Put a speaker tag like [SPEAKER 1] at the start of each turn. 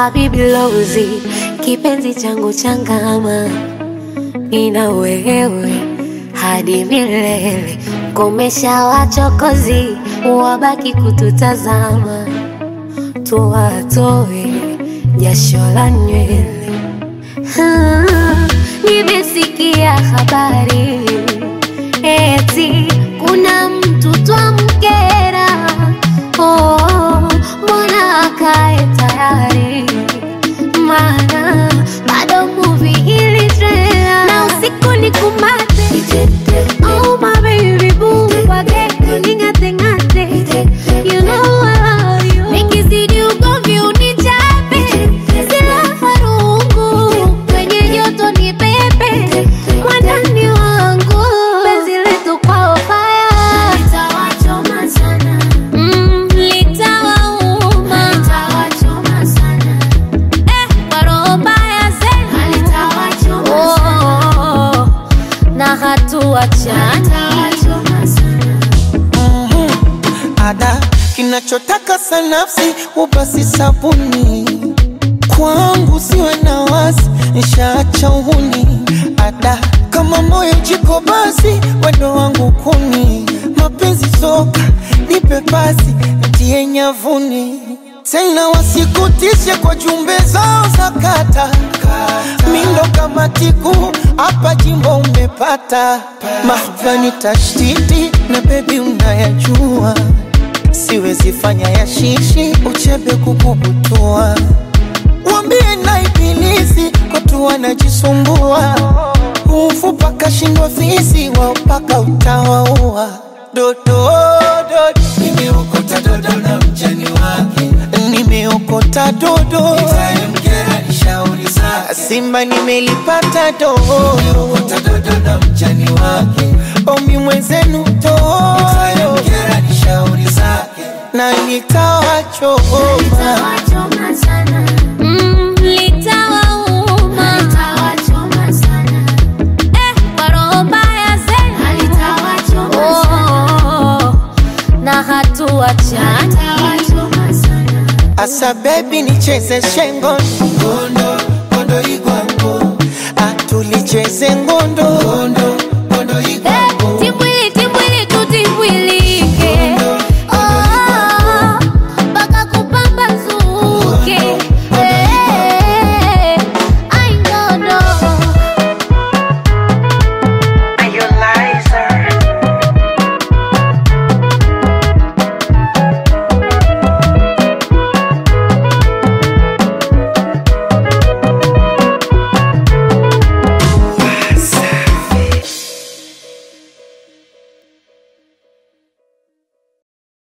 [SPEAKER 1] Habibi Lozi, kipenzi changu changama, nina wewe hadi milele. Komesha wachokozi, wabaki kututazama, tuwatoe jasho la nywele. Nimesikia habari eti kuna mtu twamkera. Mbona akae tayari, maana bado movie ili trailer. Na usiku ni kumate, oh my baby boo, wage ningate ngate, you know I love you. Nikizidi ugomvi unichape, sila farungu, kwenye joto ni pepe, kwa ndani wangu penzi letu kwa fire. Litawachoma sana, litawauma, litawachoma sana, kwa roho mbaya zenu litawachoma sana, na hatuachana. Litawachoma sana.
[SPEAKER 2] Ada kinachotaka sanafsi ubasi sabuni, kwangu siwe na wasi, nishaacha uhuni. Ada kama moyo jiko basi, wendo wangu kuni. Mapenzi soka, nipe pasi, nitie nyavuni. Tena wasikutishe kwa jumbe zao za kata, mindo kama tiku, hapa jimbo umepata. Mahvani tashtiti, na baby unayajua, siwezi fanya ya shishi, uchebe kukubutua. Wambie na ibilisi, watu wanajisumbua, ufupa kashindwa fisi, wao paka utawaua. Dodo, dodo,
[SPEAKER 3] nimeokota dodo na mjani wake,
[SPEAKER 2] nimeokota dodo,
[SPEAKER 3] nitayemkera nishauri zake.
[SPEAKER 2] Simba nimelipata dodo,
[SPEAKER 3] nimeokota dodo na mjani wake,
[SPEAKER 2] omi mwenzenu dodo,
[SPEAKER 3] nitayemkera nishauri zake.
[SPEAKER 2] na nitawachoma.
[SPEAKER 1] Litawachoma sana, litawauma, litawachoma sana, kwa roho mbaya zenu litawachoma sana, na hatuachana. Litawachoma sana.
[SPEAKER 2] Asa baby nicheze shengo,
[SPEAKER 3] Ngondo, ngondo igwango,
[SPEAKER 2] atulicheze ngondo,
[SPEAKER 3] ngondo